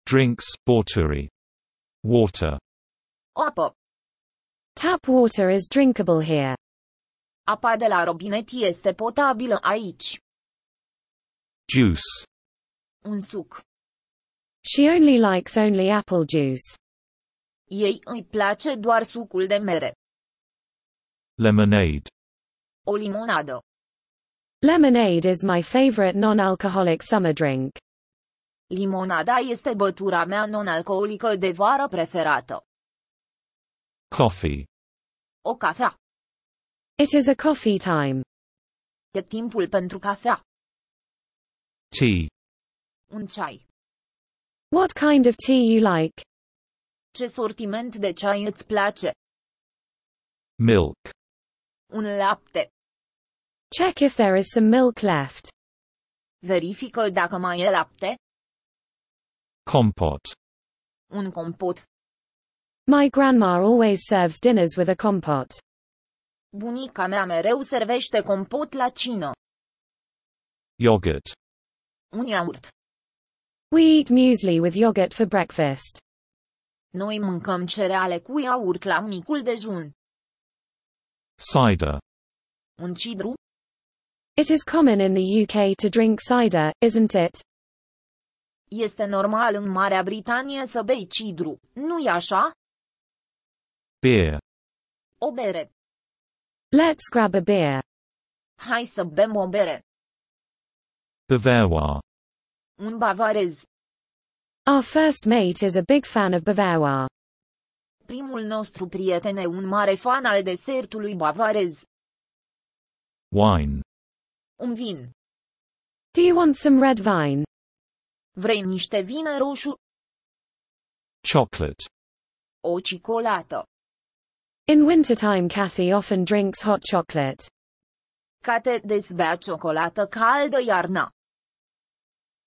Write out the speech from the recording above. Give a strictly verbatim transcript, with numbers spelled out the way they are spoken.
Drinks, băuturi. Water. Apă. Tap water is drinkable here. Apa de la robinet este potabilă aici. Juice. Un suc. She only likes only apple juice. Ei îi place doar sucul de mere. Lemonade. O limonadă. Lemonade is my favorite non-alcoholic summer drink. Limonada este băutura mea non-alcoolică de vară preferată. Coffee. O cafea. It is a coffee time. E timpul pentru cafea. Tea. Un ceai. What kind of tea you like? Ce sortiment de ceai îți place? Milk. Un lapte. Check if there is some milk left. Verifică dacă mai e lapte. Compot. Un compot. My grandma always serves dinners with a compot. Bunica mea mereu servește compot la cină. Yogurt. Un iaurt. We eat muesli with yogurt for breakfast. Noi mâncăm cereale cu iaurt la micul dejun. Cider. Un cidru. It is common in the U K to drink cider, isn't it? Este normal în Marea Britanie să bei cidru, nu-i așa? Beer. O bere. Let's grab a beer. Hai să bem o bere. Bavarois. Un bavarez. Our first mate is a big fan of Bavarois. Primul nostru prieten e un mare fan al desertului bavarez. Wine. Un vin. Do you want some red wine? Vrei niște vin roșu? Chocolate. O ciocolată. In wintertime Kathy often drinks hot chocolate. Kate des bea ciocolată caldă iarna.